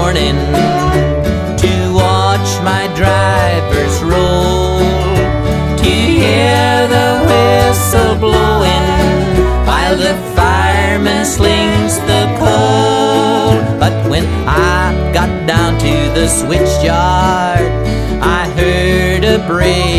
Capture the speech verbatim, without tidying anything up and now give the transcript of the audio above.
morning to watch my drivers roll, to hear the whistle blowing while the fireman slings the coal. But when I got down to the switch yard, I heard a brave